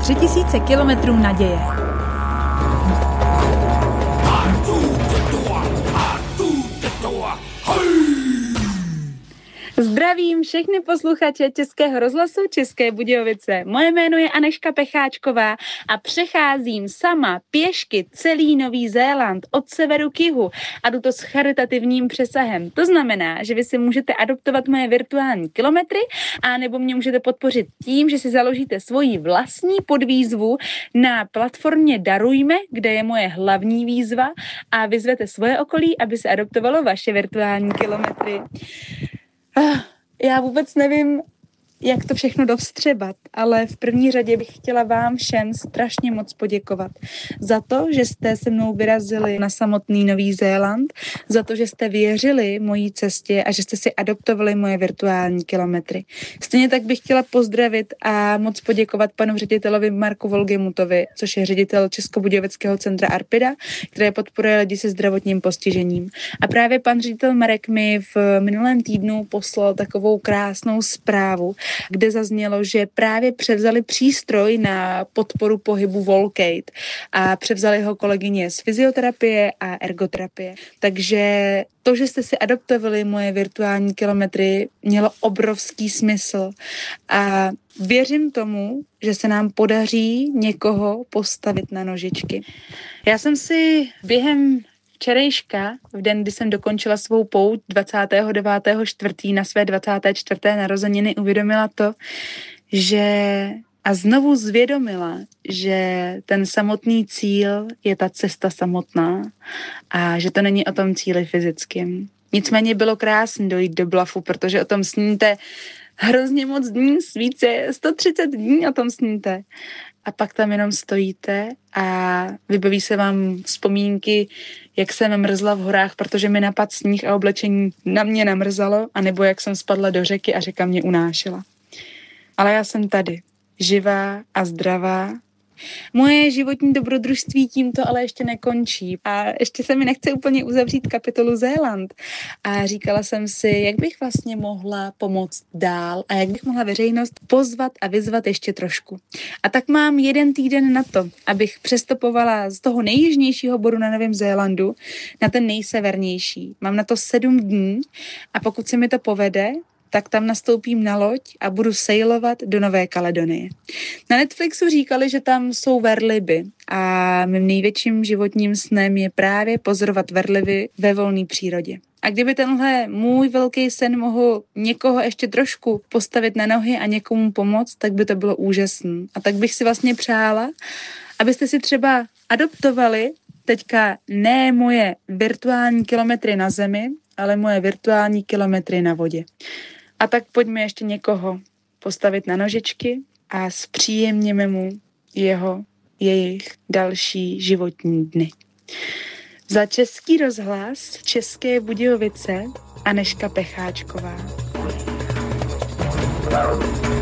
3000 kilometrů naděje. Zdravím všechny posluchače Českého rozhlasu České Budějovice. Moje jméno je Anežka Pecháčková a přecházím sama pěšky celý Nový Zéland od severu k jihu a jdu to s charitativním přesahem. To znamená, že vy si můžete adoptovat moje virtuální kilometry a nebo mě můžete podpořit tím, že si založíte svoji vlastní podvýzvu na platformě Darujme, kde je moje hlavní výzva a vyzvete svoje okolí, aby se adoptovalo vaše virtuální kilometry. Já vůbec nevím, jak to všechno dostřebat, ale v první řadě bych chtěla vám všem strašně moc poděkovat za to, že jste se mnou vyrazili na samotný Nový Zéland, za to, že jste věřili mojí cestě a že jste si adoptovali moje virtuální kilometry. Stejně tak bych chtěla pozdravit a moc poděkovat panu ředitelovi Marku Volgemutovi, což je ředitel Českobudějovického centra Arpida, které podporuje lidi se zdravotním postižením. A právě pan ředitel Marek mi v minulém týdnu poslal takovou krásnou zprávu, kde zaznělo, že právě převzali přístroj na podporu pohybu Volcate a převzali ho kolegyně z fyzioterapie a ergoterapie. Takže to, že jste si adoptovali moje virtuální kilometry, mělo obrovský smysl a věřím tomu, že se nám podaří někoho postavit na nožičky. Já jsem si během včerejška, v den, kdy jsem dokončila svou pouť 29.4. na své 24. narozeniny, uvědomila to, a znovu zvědomila, že ten samotný cíl je ta cesta samotná a že to není o tom cíli fyzickém. Nicméně bylo krásné dojít do Bluffu, protože o tom sníte hrozně moc dní, více 130 dní o tom sníte. A pak tam jenom stojíte a vybaví se vám vzpomínky, jak jsem mrzla v horách, protože mi napadl sníh a oblečení na mě namrzalo, anebo jak jsem spadla do řeky a řeka mě unášela. Ale já jsem tady, živá a zdravá. Moje životní dobrodružství tímto ale ještě nekončí a ještě se mi nechce úplně uzavřít kapitolu Zéland. A říkala jsem si, jak bych vlastně mohla pomoct dál a jak bych mohla veřejnost pozvat a vyzvat ještě trošku. A tak mám 1 týden na to, abych přestopovala z toho nejjižnějšího bodu na Novém Zélandu na ten nejsevernější. Mám na to 7 dní a pokud se mi to povede, tak tam nastoupím na loď a budu sailovat do Nové Kaledonie. Na Netflixu říkali, že tam jsou velryby a mým největším životním snem je právě pozorovat velryby ve volné přírodě. A kdyby tenhle můj velký sen mohl někoho ještě trošku postavit na nohy a někomu pomoct, tak by to bylo úžasné. A tak bych si vlastně přála, abyste si třeba adoptovali teďka ne moje virtuální kilometry na zemi, ale moje virtuální kilometry na vodě. A tak pojďme ještě někoho postavit na nožičky a zpříjemněme mu jejich další životní dny. Za Český rozhlas České Budějovice Anežka Pecháčková.